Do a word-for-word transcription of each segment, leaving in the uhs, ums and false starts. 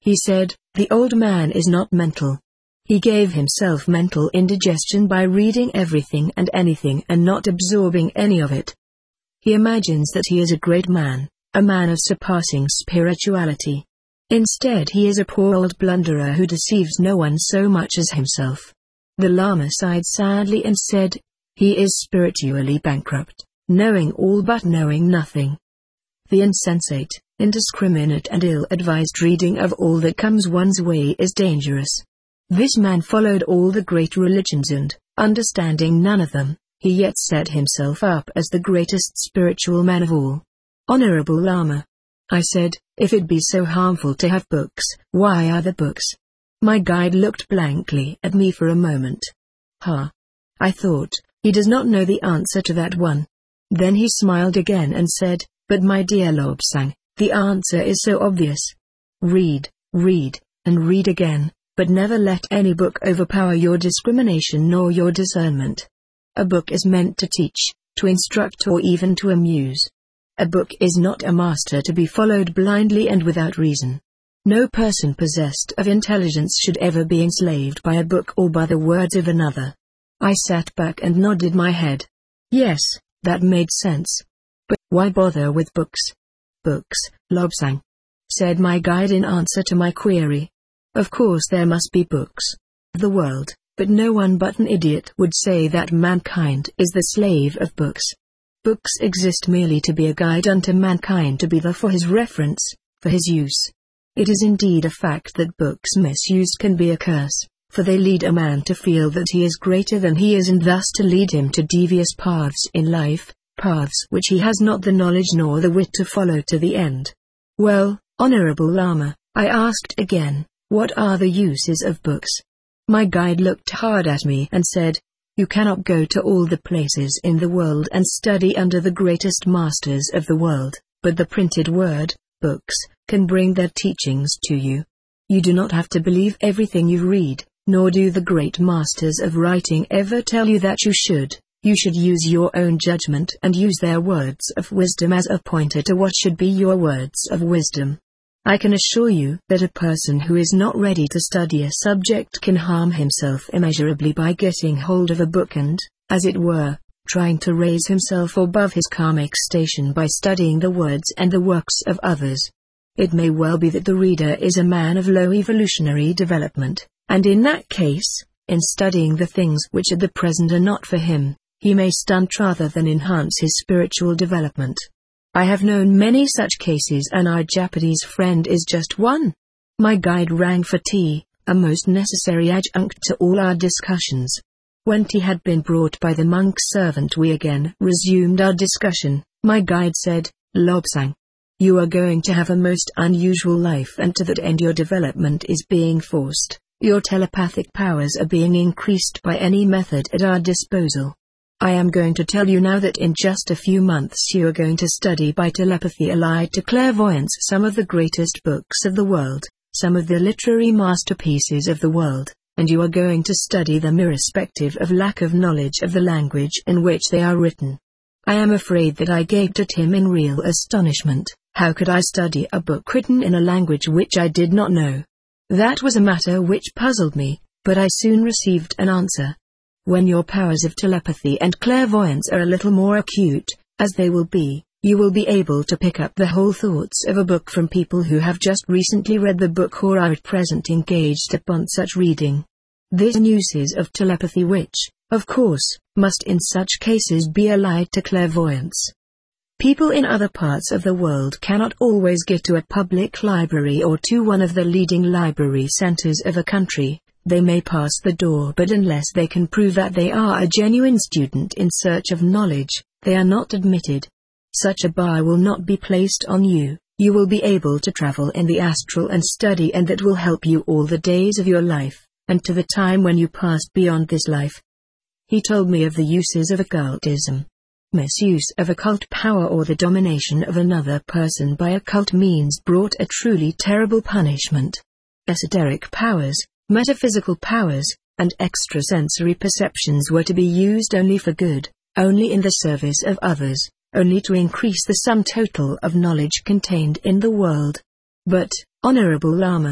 He said, the old man is not mental. He gave himself mental indigestion by reading everything and anything and not absorbing any of it. He imagines that he is a great man, a man of surpassing spirituality. Instead he is a poor old blunderer who deceives no one so much as himself. The Lama sighed sadly and said, he is spiritually bankrupt, knowing all but knowing nothing. The insensate, indiscriminate and ill-advised reading of all that comes one's way is dangerous. This man followed all the great religions and, understanding none of them, he yet set himself up as the greatest spiritual man of all. Honorable Lama, I said, if it be so harmful to have books, why are the books? My guide looked blankly at me for a moment. Ha! I thought, he does not know the answer to that one. Then he smiled again and said, but my dear Lobsang, the answer is so obvious. Read, read, and read again, but never let any book overpower your discrimination nor your discernment. A book is meant to teach, to instruct or even to amuse. A book is not a master to be followed blindly and without reason. No person possessed of intelligence should ever be enslaved by a book or by the words of another. I sat back and nodded my head. Yes, that made sense. But why bother with books? Books, Lobsang, said my guide in answer to my query. Of course there must be books. The world, but no one but an idiot would say that mankind is the slave of books. Books exist merely to be a guide unto mankind, to be there for his reference, for his use. It is indeed a fact that books misused can be a curse, for they lead a man to feel that he is greater than he is and thus to lead him to devious paths in life, paths which he has not the knowledge nor the wit to follow to the end. Well, Honorable Lama, I asked again, what are the uses of books? My guide looked hard at me and said, you cannot go to all the places in the world and study under the greatest masters of the world, but the printed word, books, can bring their teachings to you. You do not have to believe everything you read, nor do the great masters of writing ever tell you that you should. You should use your own judgment and use their words of wisdom as a pointer to what should be your words of wisdom. I can assure you that a person who is not ready to study a subject can harm himself immeasurably by getting hold of a book and, as it were, trying to raise himself above his karmic station by studying the words and the works of others. It may well be that the reader is a man of low evolutionary development, and in that case, in studying the things which at the present are not for him, he may stunt rather than enhance his spiritual development. I have known many such cases and our Japanese friend is just one. My guide rang for tea, a most necessary adjunct to all our discussions. When tea had been brought by the monk's servant we again resumed our discussion. My guide said, Lobsang, you are going to have a most unusual life and to that end your development is being forced. Your telepathic powers are being increased by any method at our disposal. I am going to tell you now that in just a few months you are going to study by telepathy allied to clairvoyance some of the greatest books of the world, some of the literary masterpieces of the world, and you are going to study them irrespective of lack of knowledge of the language in which they are written. I am afraid that I gaped at him in real astonishment. How could I study a book written in a language which I did not know? That was a matter which puzzled me, but I soon received an answer. When your powers of telepathy and clairvoyance are a little more acute, as they will be, you will be able to pick up the whole thoughts of a book from people who have just recently read the book or are at present engaged upon such reading. This uses of telepathy which, of course, must in such cases be allied to clairvoyance. People in other parts of the world cannot always get to a public library or to one of the leading library centers of a country. They may pass the door, but unless they can prove that they are a genuine student in search of knowledge, they are not admitted. Such a bar will not be placed on you. You will be able to travel in the astral and study, and that will help you all the days of your life, and to the time when you pass beyond this life. He told me of the uses of occultism. Misuse of occult power or the domination of another person by occult means brought a truly terrible punishment. Esoteric powers, metaphysical powers, and extrasensory perceptions were to be used only for good, only in the service of others, only to increase the sum total of knowledge contained in the world. But, Honorable Lama,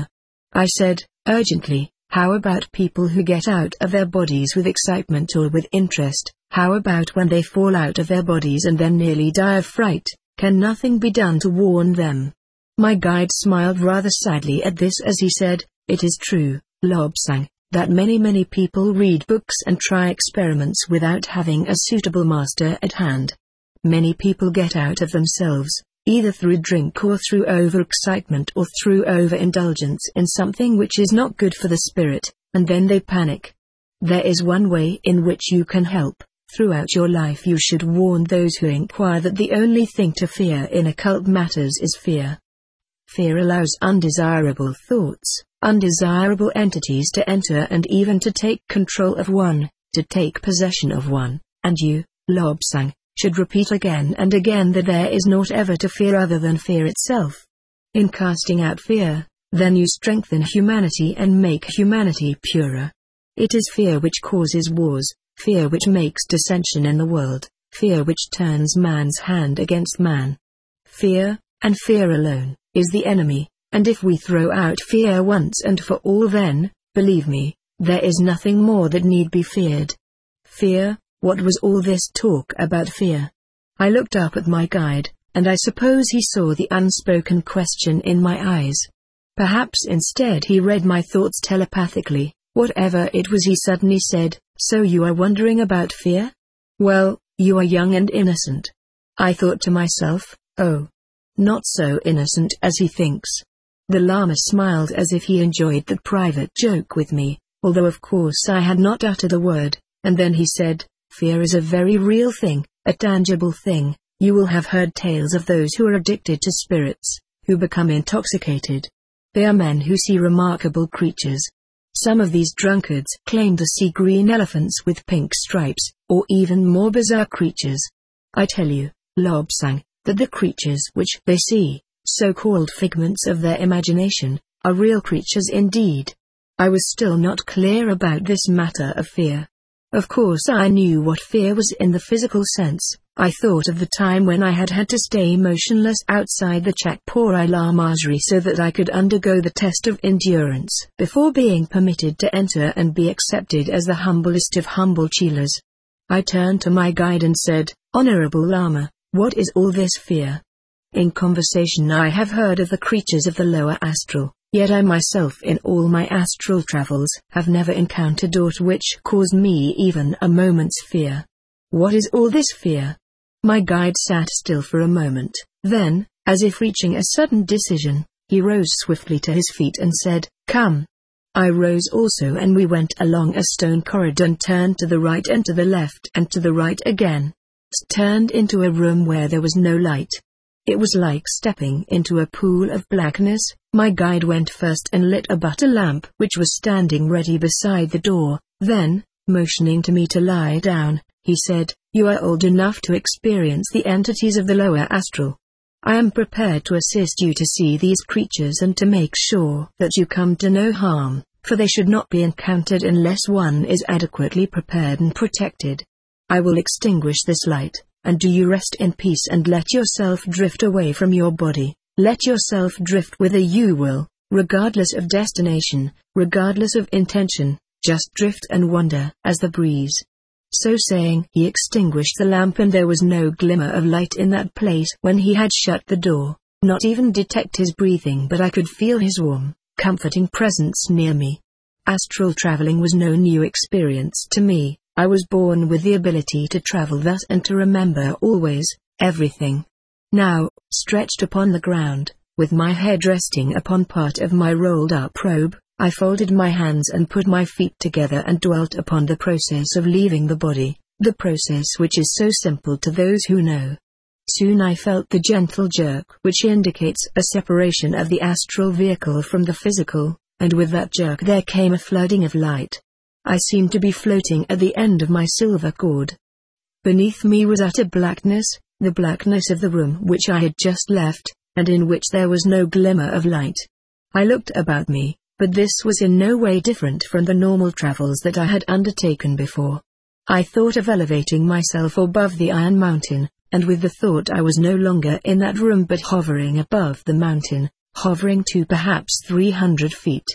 I said, urgently, how about people who get out of their bodies with excitement or with interest? How about when they fall out of their bodies and then nearly die of fright? Can nothing be done to warn them? My guide smiled rather sadly at this as he said, it is true, Lobsang, that many many people read books and try experiments without having a suitable master at hand. Many people get out of themselves, either through drink or through overexcitement or through overindulgence in something which is not good for the spirit, and then they panic. There is one way in which you can help. Throughout your life you should warn those who inquire that the only thing to fear in occult matters is fear. Fear allows undesirable thoughts, undesirable entities to enter and even to take control of one, to take possession of one, and you, Lobsang, should repeat again and again that there is naught ever to fear other than fear itself. In casting out fear, then you strengthen humanity and make humanity purer. It is fear which causes wars. Fear which makes dissension in the world, fear which turns man's hand against man. Fear, and fear alone, is the enemy, and if we throw out fear once and for all then, believe me, there is nothing more that need be feared. Fear, what was all this talk about fear? I looked up at my guide, and I suppose he saw the unspoken question in my eyes. Perhaps instead he read my thoughts telepathically. Whatever it was he suddenly said, so you are wondering about fear? Well, you are young and innocent. I thought to myself, oh, not so innocent as he thinks. The Lama smiled as if he enjoyed that private joke with me, although of course I had not uttered a word, and then he said, fear is a very real thing, a tangible thing. You will have heard tales of those who are addicted to spirits, who become intoxicated. They are men who see remarkable creatures. Some of these drunkards claim to see green elephants with pink stripes, or even more bizarre creatures. I tell you, Lobsang, that the creatures which they see, so-called figments of their imagination, are real creatures indeed. I was still not clear about this matter of fear. Of course I knew what fear was in the physical sense. I thought of the time when I had had to stay motionless outside the Chakpori Lamasery so that I could undergo the test of endurance before being permitted to enter and be accepted as the humblest of humble chelas. I turned to my guide and said, Honorable Lama, what is all this fear? In conversation I have heard of the creatures of the lower astral, yet I myself in all my astral travels have never encountered aught which caused me even a moment's fear. What is all this fear? My guide sat still for a moment, then, as if reaching a sudden decision, he rose swiftly to his feet and said, Come. I rose also and we went along a stone corridor and turned to the right and to the left and to the right again. Turned into a room where there was no light. It was like stepping into a pool of blackness. My guide went first and lit a butter lamp which was standing ready beside the door, then, motioning to me to lie down, he said, You are old enough to experience the entities of the lower astral. I am prepared to assist you to see these creatures and to make sure that you come to no harm, for they should not be encountered unless one is adequately prepared and protected. I will extinguish this light, and do you rest in peace and let yourself drift away from your body. Let yourself drift whither you will, regardless of destination, regardless of intention, just drift and wander as the breeze. So saying, he extinguished the lamp and there was no glimmer of light in that place when he had shut the door, not even detect his breathing, but I could feel his warm, comforting presence near me. Astral traveling was no new experience to me. I was born with the ability to travel thus and to remember always, everything. Now, stretched upon the ground, with my head resting upon part of my rolled-up robe, I folded my hands and put my feet together and dwelt upon the process of leaving the body, the process which is so simple to those who know. Soon I felt the gentle jerk which indicates a separation of the astral vehicle from the physical, and with that jerk there came a flooding of light. I seemed to be floating at the end of my silver cord. Beneath me was utter blackness, the blackness of the room which I had just left, and in which there was no glimmer of light. I looked about me, but this was in no way different from the normal travels that I had undertaken before. I thought of elevating myself above the Iron Mountain, and with the thought I was no longer in that room but hovering above the mountain, hovering to perhaps three hundred feet,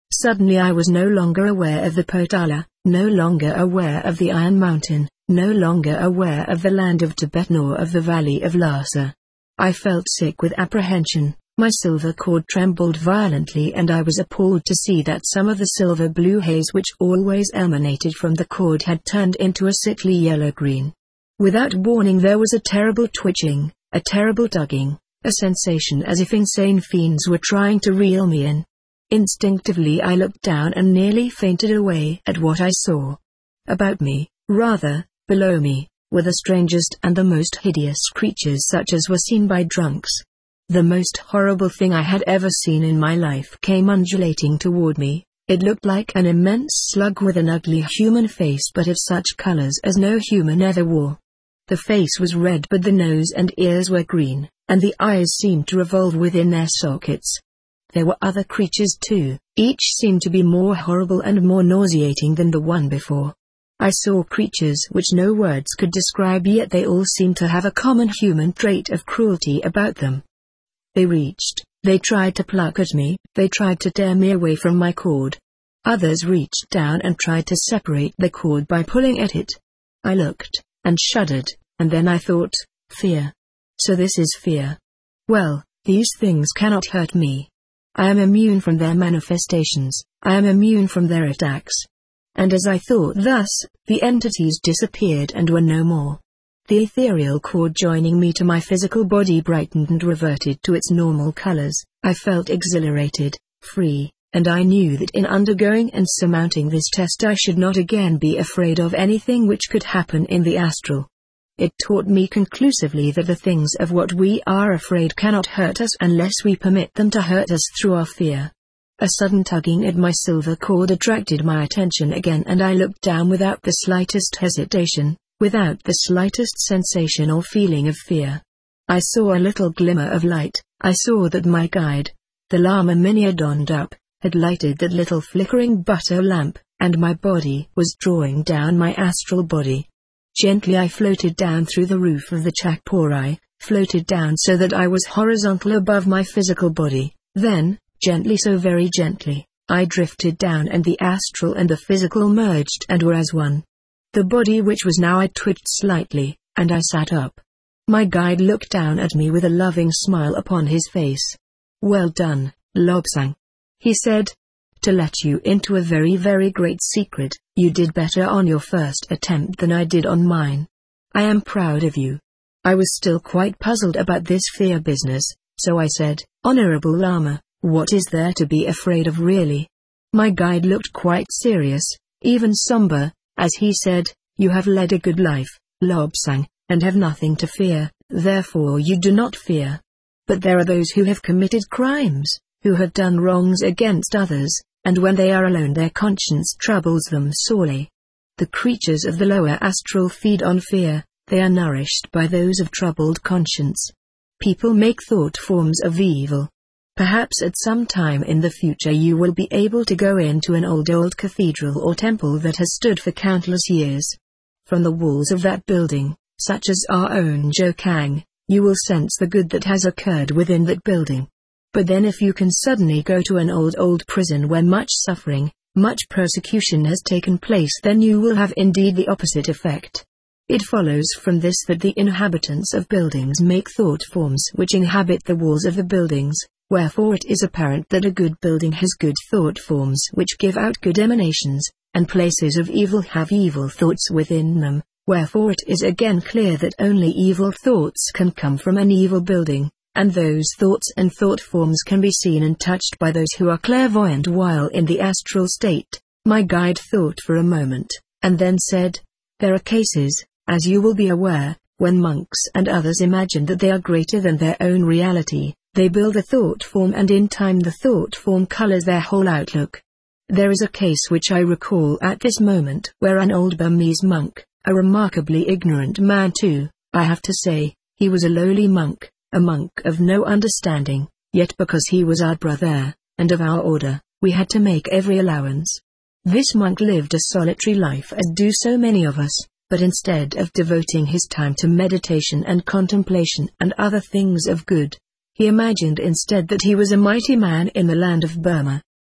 Suddenly I was no longer aware of the Potala, no longer aware of the Iron Mountain, no longer aware of the land of Tibet nor of the valley of Lhasa. I felt sick with apprehension, my silver cord trembled violently, and I was appalled to see that some of the silver blue haze which always emanated from the cord had turned into a sickly yellow-green. Without warning there was a terrible twitching, a terrible tugging, a sensation as if insane fiends were trying to reel me in. Instinctively I looked down and nearly fainted away at what I saw. About me, rather, below me, were the strangest and the most hideous creatures such as were seen by drunks. The most horrible thing I had ever seen in my life came undulating toward me. It looked like an immense slug with an ugly human face, but of such colors as no human ever wore. The face was red, but the nose and ears were green, and the eyes seemed to revolve within their sockets. There were other creatures too, each seemed to be more horrible and more nauseating than the one before. I saw creatures which no words could describe, yet they all seemed to have a common human trait of cruelty about them. They reached, they tried to pluck at me, they tried to tear me away from my cord. Others reached down and tried to separate the cord by pulling at it. I looked, and shuddered, and then I thought, fear. So this is fear. Well, these things cannot hurt me. I am immune from their manifestations, I am immune from their attacks. And as I thought thus, the entities disappeared and were no more. The ethereal cord joining me to my physical body brightened and reverted to its normal colors. I felt exhilarated, free, and I knew that in undergoing and surmounting this test I should not again be afraid of anything which could happen in the astral. It taught me conclusively that the things of what we are afraid cannot hurt us unless we permit them to hurt us through our fear. A sudden tugging at my silver cord attracted my attention again, and I looked down without the slightest hesitation, without the slightest sensation or feeling of fear. I saw a little glimmer of light. I saw that my guide, the Lama Minyadondup, had lighted that little flickering butter lamp, and my body was drawing down my astral body. Gently I floated down through the roof of the Chakpori, floated down so that I was horizontal above my physical body. Then, gently, so very gently, I drifted down, and the astral and the physical merged and were as one. The body which was now I twitched slightly, and I sat up. My guide looked down at me with a loving smile upon his face. "Well done, Lobsang," he said. "To let you into a very very great secret, you did better on your first attempt than I did on mine. I am proud of you." I was still quite puzzled about this fear business, so I said, "Honorable Lama, what is there to be afraid of really?" My guide looked quite serious, even somber, as he said, "You have led a good life, Lobsang, and have nothing to fear, therefore you do not fear. But there are those who have committed crimes, who have done wrongs against others, and when they are alone their conscience troubles them sorely. The creatures of the lower astral feed on fear, they are nourished by those of troubled conscience. People make thought forms of evil. Perhaps at some time in the future you will be able to go into an old old cathedral or temple that has stood for countless years. From the walls of that building, such as our own Jokang, you will sense the good that has occurred within that building. But then if you can suddenly go to an old old prison where much suffering, much persecution has taken place, then you will have indeed the opposite effect. It follows from this that the inhabitants of buildings make thought forms which inhabit the walls of the buildings, wherefore it is apparent that a good building has good thought forms which give out good emanations, and places of evil have evil thoughts within them, wherefore it is again clear that only evil thoughts can come from an evil building. And those thoughts and thought forms can be seen and touched by those who are clairvoyant while in the astral state. My guide thought for a moment, and then said, "There are cases, as you will be aware, when monks and others imagine that they are greater than their own reality. They build a thought form, and in time the thought form colors their whole outlook. There is a case which I recall at this moment where an old Burmese monk, a remarkably ignorant man too, I have to say, he was a lowly monk, a monk of no understanding, yet because he was our brother, and of our order, we had to make every allowance. This monk lived a solitary life as do so many of us, but instead of devoting his time to meditation and contemplation and other things of good, he imagined instead that he was a mighty man in the land of Burma.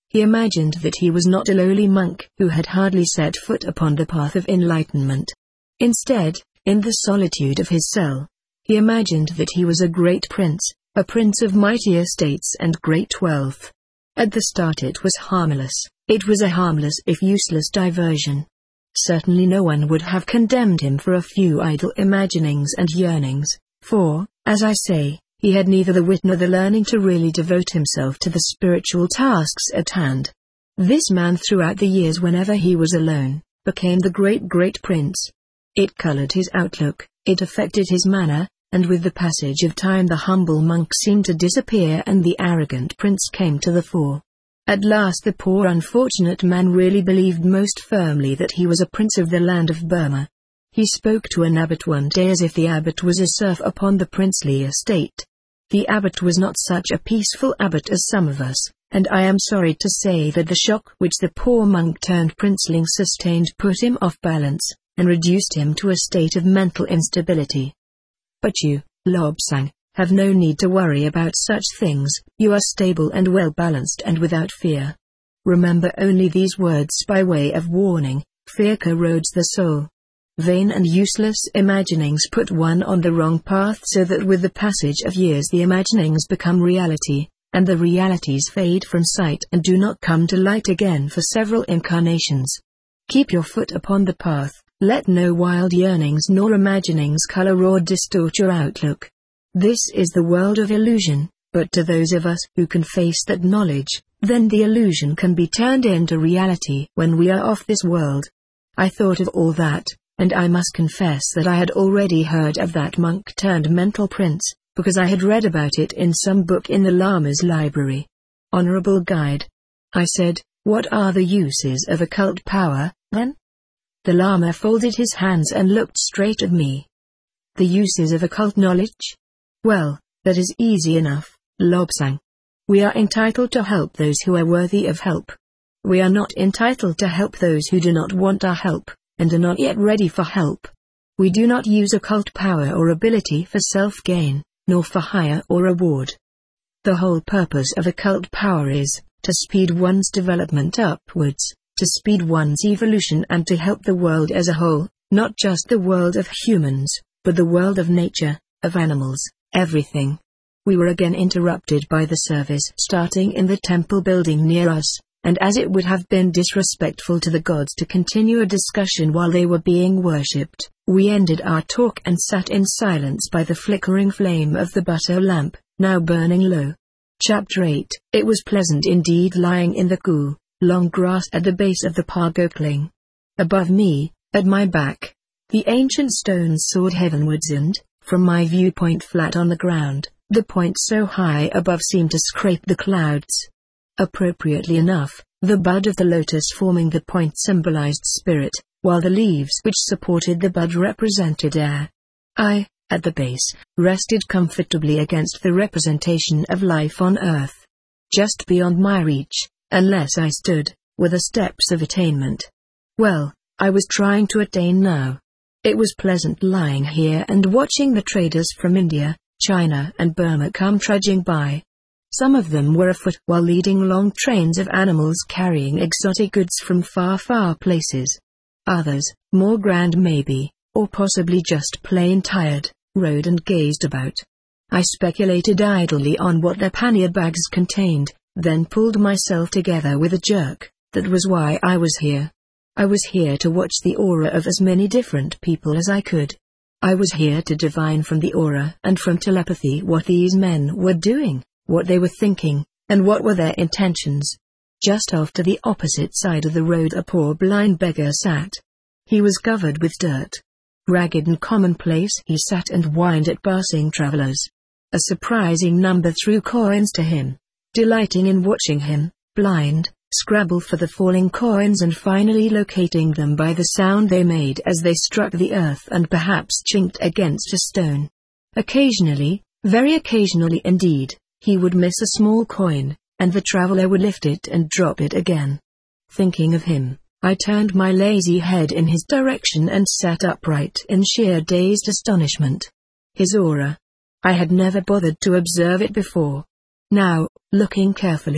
He imagined that he was not a lowly monk who had hardly set foot upon the path of enlightenment. Instead, in the solitude of his cell, he imagined that he was a great prince, a prince of mighty estates and great wealth. At the start it was harmless, it was a harmless if useless diversion. Certainly no one would have condemned him for a few idle imaginings and yearnings, for, as I say, he had neither the wit nor the learning to really devote himself to the spiritual tasks at hand. This man throughout the years whenever he was alone, became the great great prince. It colored his outlook, it affected his manner, and with the passage of time the humble monk seemed to disappear and the arrogant prince came to the fore. At last the poor unfortunate man really believed most firmly that he was a prince of the land of Burma. He spoke to an abbot one day as if the abbot was a serf upon the princely estate. The abbot was not such a peaceful abbot as some of us, and I am sorry to say that the shock which the poor monk turned princeling sustained put him off balance, and reduced him to a state of mental instability. But you, Lobsang, have no need to worry about such things, you are stable and well balanced and without fear. Remember only these words by way of warning: fear corrodes the soul. Vain and useless imaginings put one on the wrong path so that with the passage of years the imaginings become reality, and the realities fade from sight and do not come to light again for several incarnations. Keep your foot upon the path, let no wild yearnings nor imaginings color or distort your outlook. This is the world of illusion, but to those of us who can face that knowledge, then the illusion can be turned into reality when we are off this world. I thought of all that, and I must confess that I had already heard of that monk-turned-mental prince, because I had read about it in some book in the Lama's library. Honorable guide, I said, what are the uses of occult power, then? The Lama folded his hands and looked straight at me. The uses of occult knowledge? Well, that is easy enough, Lobsang. We are entitled to help those who are worthy of help. We are not entitled to help those who do not want our help, and are not yet ready for help. We do not use occult power or ability for self-gain, nor for hire or reward. The whole purpose of occult power is, to speed one's development upwards, to speed one's evolution and to help the world as a whole, not just the world of humans, but the world of nature, of animals, everything. We were again interrupted by the service starting in the temple building near us, and as it would have been disrespectful to the gods to continue a discussion while they were being worshipped, we ended our talk and sat in silence by the flickering flame of the butter lamp, now burning low. Chapter eight. It was pleasant indeed lying in the cool, long grass at the base of the Pagokling. Above me, at my back, the ancient stones soared heavenwards and, from my viewpoint flat on the ground, the point so high above seemed to scrape the clouds. Appropriately enough, the bud of the lotus forming the point symbolized spirit, while the leaves which supported the bud represented air. I, at the base, rested comfortably against the representation of life on earth. Just beyond my reach, unless I stood, were the steps of attainment. Well, I was trying to attain now. It was pleasant lying here and watching the traders from India, China and Burma come trudging by. Some of them were afoot while leading long trains of animals carrying exotic goods from far far places. Others, more grand maybe, or possibly just plain tired, rode and gazed about. I speculated idly on what their pannier bags contained, then pulled myself together with a jerk. That was why I was here. I was here to watch the aura of as many different people as I could. I was here to divine from the aura and from telepathy what these men were doing, what they were thinking, and what were their intentions. Just off to the opposite side of the road a poor blind beggar sat. He was covered with dirt. Ragged and commonplace he sat and whined at passing travelers. A surprising number threw coins to him, delighting in watching him, blind, scrabble for the falling coins and finally locating them by the sound they made as they struck the earth and perhaps chinked against a stone. Occasionally, very occasionally indeed, he would miss a small coin, and the traveler would lift it and drop it again. Thinking of him, I turned my lazy head in his direction and sat upright in sheer dazed astonishment. His aura. I had never bothered to observe it before. Now, looking carefully,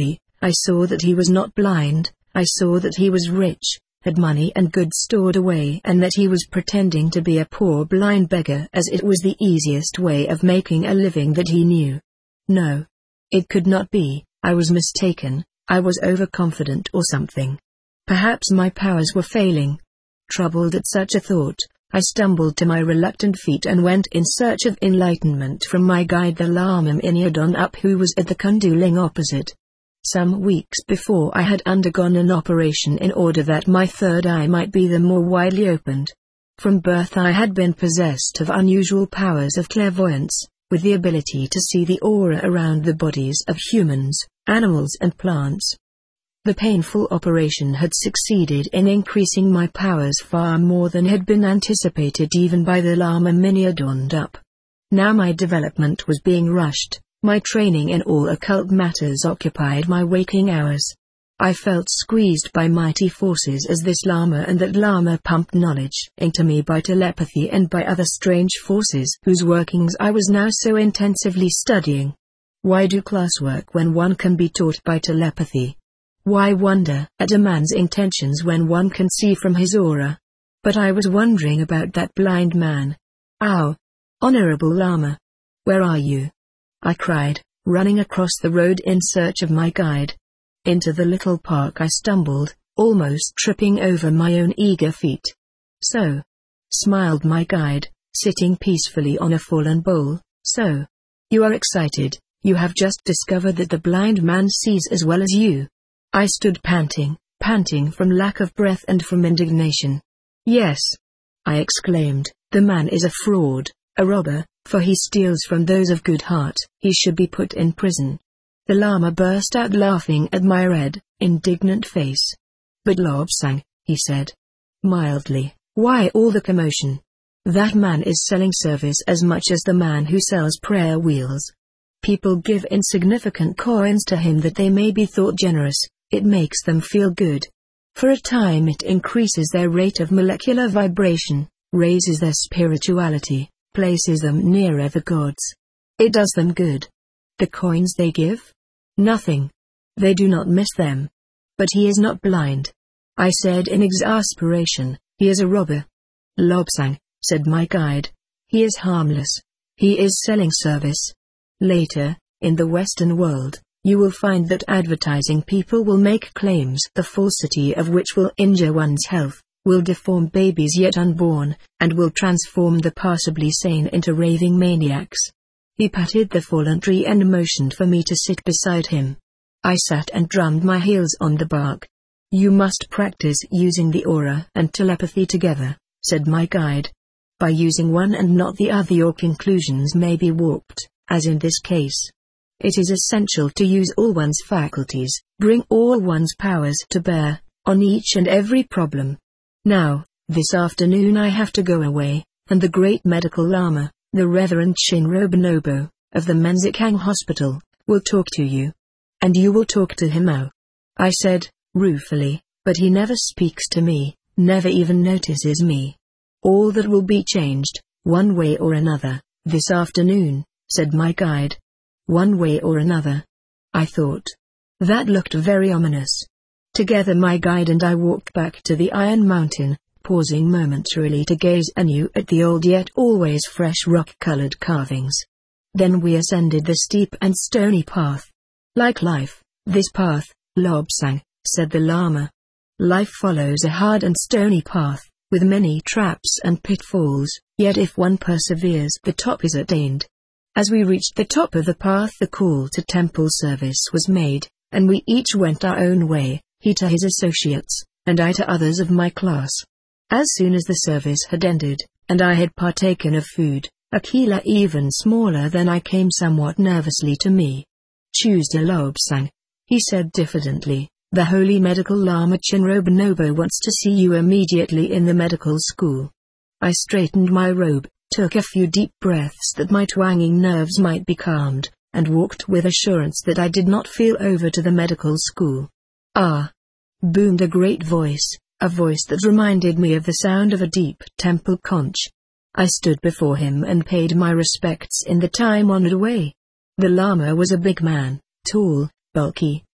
I saw that he was not blind. I saw that he was rich, had money and goods stored away, and that he was pretending to be a poor blind beggar as it was the easiest way of making a living that he knew. No. It could not be. I was mistaken. I was overconfident or something. Perhaps my powers were failing. Troubled at such a thought, I stumbled to my reluctant feet and went in search of enlightenment from my guide the Lama Miniodon Up, who was at the Kunduling opposite. Some weeks before I had undergone an operation in order that my third eye might be the more widely opened. From birth I had been possessed of unusual powers of clairvoyance, with the ability to see the aura around the bodies of humans, animals and plants. The painful operation had succeeded in increasing my powers far more than had been anticipated even by the Lama Miniodon Up. Now my development was being rushed. My training in all occult matters occupied my waking hours. I felt squeezed by mighty forces as this Lama and that Lama pumped knowledge into me by telepathy and by other strange forces whose workings I was now so intensively studying. Why do classwork when one can be taught by telepathy? Why wonder at a man's intentions when one can see from his aura? But I was wondering about that blind man. Ow! Honorable Lama! Where are you? I cried, running across the road in search of my guide. Into the little park I stumbled, almost tripping over my own eager feet. So, smiled my guide, sitting peacefully on a fallen bowl. So, you are excited. You have just discovered that the blind man sees as well as you. I stood panting, panting from lack of breath and from indignation. Yes, I exclaimed, the man is a fraud, a robber, for he steals from those of good heart. He should be put in prison. The Lama burst out laughing at my red, indignant face. But Lobsang, he said mildly, why all the commotion? That man is selling service as much as the man who sells prayer wheels. People give insignificant coins to him that they may be thought generous. It makes them feel good. For a time it increases their rate of molecular vibration, raises their spirituality, places them nearer the gods. It does them good. The coins they give? Nothing. They do not miss them. But he is not blind. I said in exasperation, he is a robber. Lobsang, said my guide. He is harmless. He is selling service. Later, in the Western world, you will find that advertising people will make claims the falsity of which will injure one's health, will deform babies yet unborn, and will transform the passably sane into raving maniacs. He patted the fallen tree and motioned for me to sit beside him. I sat and drummed my heels on the bark. You must practice using the aura and telepathy together, said my guide. By using one and not the other your conclusions may be warped, as in this case. It is essential to use all one's faculties, bring all one's powers to bear, on each and every problem. Now, this afternoon I have to go away, and the great medical Lama, the Reverend Shinro Bonobo, of the Menzikang Hospital, will talk to you. And you will talk to him now. I said, ruefully, but he never speaks to me, never even notices me. All that will be changed, one way or another, this afternoon, said my guide. One way or another. I thought. That looked very ominous. Together my guide and I walked back to the Iron Mountain, pausing momentarily to gaze anew at the old yet always fresh rock-colored carvings. Then we ascended the steep and stony path. Like life, this path, Lobsang, said the Lama. Life follows a hard and stony path, with many traps and pitfalls, yet if one perseveres the top is attained. As we reached the top of the path the call to temple service was made, and we each went our own way, he to his associates, and I to others of my class. As soon as the service had ended, and I had partaken of food, a Kila even smaller than I came somewhat nervously to me. Tuesday Lobsang, he said diffidently, the Holy Medical Lama Shinro Bonobo wants to see you immediately in the medical school. I straightened my robe, took a few deep breaths that my twanging nerves might be calmed, and walked with assurance that I did not feel over to the medical school. Ah! Boomed a great voice, a voice that reminded me of the sound of a deep temple conch. I stood before him and paid my respects in the time-honored way. The Lama was a big man, tall, bulky,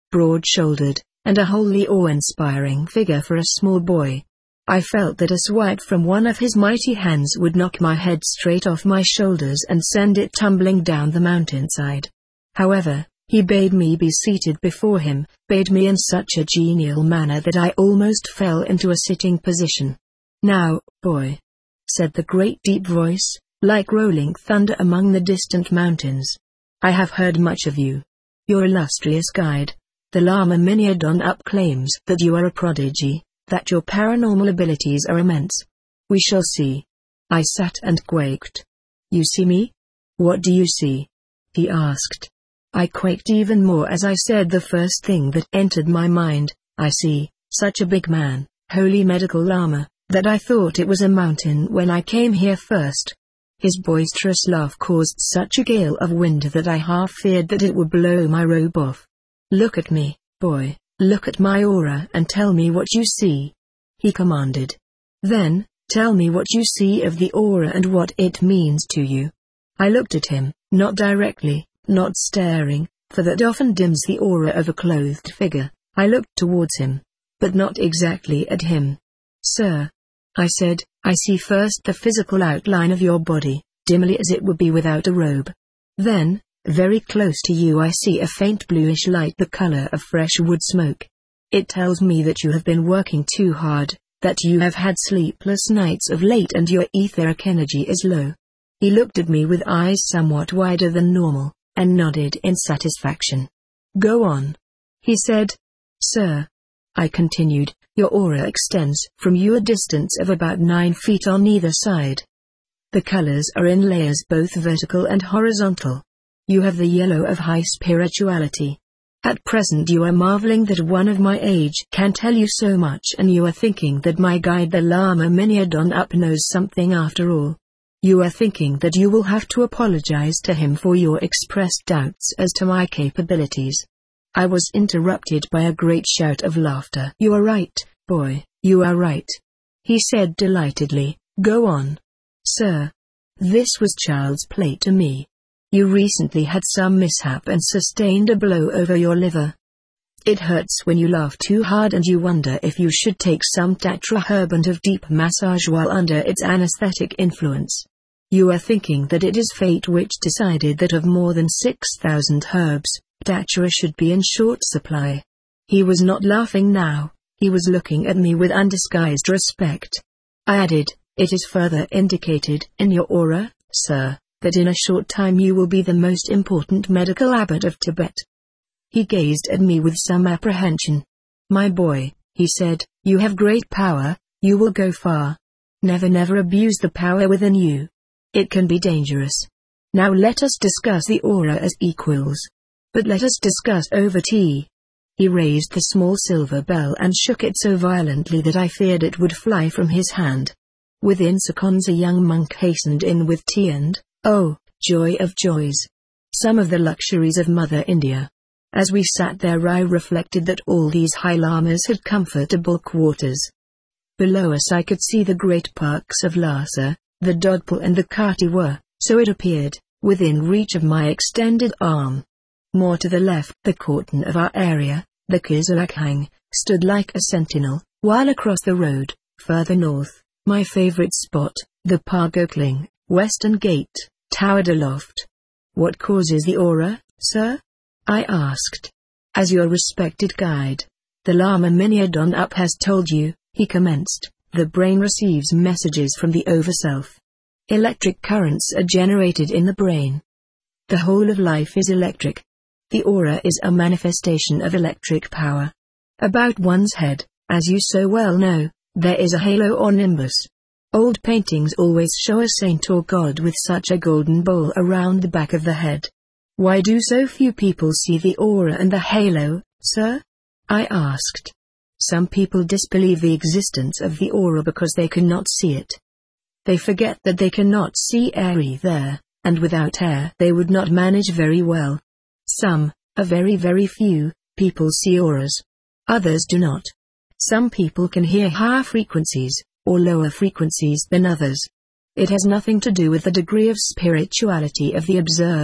broad-shouldered, and a wholly awe-inspiring figure for a small boy. I felt that a swipe from one of his mighty hands would knock my head straight off my shoulders and send it tumbling down the mountainside. However, he bade me be seated before him, bade me in such a genial manner that I almost fell into a sitting position. "Now, boy," said the great deep voice, like rolling thunder among the distant mountains. "I have heard much of you. Your illustrious guide, the Lama Miniadon Up, claims that you are a prodigy, that your paranormal abilities are immense. We shall see." I sat and quaked. "You see me? What do you see?" he asked. I quaked even more as I said the first thing that entered my mind: "I see such a big man, holy medical Lama, that I thought it was a mountain when I came here first." His boisterous laugh caused such a gale of wind that I half feared that it would blow my robe off. "Look at me, boy, look at my aura and tell me what you see," he commanded. "Then, tell me what you see of the aura and what it means to you." I looked at him, not directly, not staring, for that often dims the aura of a clothed figure. I looked towards him, but not exactly at him. "Sir," I said, "I see first the physical outline of your body, dimly as it would be without a robe. Then, very close to you I see a faint bluish light the color of fresh wood smoke. It tells me that you have been working too hard, that you have had sleepless nights of late and your etheric energy is low." He looked at me with eyes somewhat wider than normal, and nodded in satisfaction. "Go on," he said. "Sir," I continued, "your aura extends from you a distance of about nine feet on either side. The colors are in layers both vertical and horizontal. You have the yellow of high spirituality. At present you are marveling that one of my age can tell you so much, and you are thinking that my guide the Lama Miniadon Up knows something after all. You are thinking that you will have to apologize to him for your expressed doubts as to my capabilities." I was interrupted by a great shout of laughter. "You are right, boy, you are right," he said delightedly. "Go on." "Sir, this was child's play to me. You recently had some mishap and sustained a blow over your liver. It hurts when you laugh too hard and you wonder if you should take some Tatra herb and have deep massage while under its anesthetic influence. You are thinking that it is fate which decided that of more than six thousand herbs, Tatra should be in short supply." He was not laughing now, he was looking at me with undisguised respect. I added, "It is further indicated in your aura, sir, that in a short time you will be the most important medical abbot of Tibet." He gazed at me with some apprehension. "My boy," he said, "you have great power, you will go far. Never never abuse the power within you. It can be dangerous. Now let us discuss the aura as equals. But let us discuss over tea." He raised the small silver bell and shook it so violently that I feared it would fly from his hand. Within seconds a young monk hastened in with tea and, oh, joy of joys, some of the luxuries of Mother India. As we sat there I reflected that all these high lamas had comfortable quarters. Below us I could see the great parks of Lhasa, the Dodpal and the Kati were, so it appeared, within reach of my extended arm. More to the left, the cordon of our area, the Kizalakhang, stood like a sentinel, while across the road, further north, my favorite spot, the Pagokling, Western Gate, towered aloft. "What causes the aura, sir?" I asked. "As your respected guide, the Lama Miniadon Up has told you," he commenced, "the brain receives messages from the Overself. Electric currents are generated in the brain. The whole of life is electric. The aura is a manifestation of electric power. About one's head, as you so well know, there is a halo or nimbus. Old paintings always show a saint or god with such a golden bowl around the back of the head. Why do so few people see the aura and the halo, sir?" I asked. "Some people disbelieve the existence of the aura because they cannot see it. They forget that they cannot see air either, and without air they would not manage very well. Some, a very very few, people see auras. Others do not. Some people can hear higher frequencies, or lower frequencies than others. It has nothing to do with the degree of spirituality of the observer,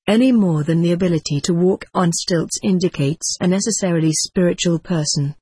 any more than the ability to walk on stilts indicates a necessarily spiritual person.